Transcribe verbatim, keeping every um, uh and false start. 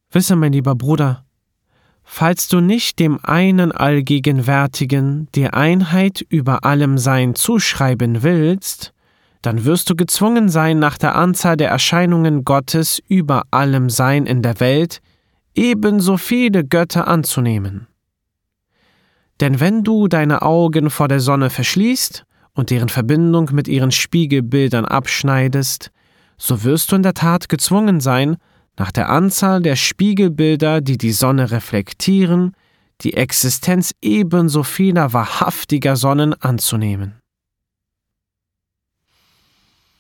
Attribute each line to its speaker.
Speaker 1: Wisse, mein lieber Bruder, falls du nicht dem einen Allgegenwärtigen die Einheit über allem Sein zuschreiben willst, dann wirst du gezwungen sein, nach der Anzahl der Erscheinungen Gottes über allem Sein in der Welt ebenso viele Götter anzunehmen. Denn wenn du deine Augen vor der Sonne verschließt und deren Verbindung mit ihren Spiegelbildern abschneidest, so wirst du in der Tat gezwungen sein, nach der Anzahl der Spiegelbilder, die die Sonne reflektieren, die Existenz ebenso vieler wahrhaftiger Sonnen anzunehmen.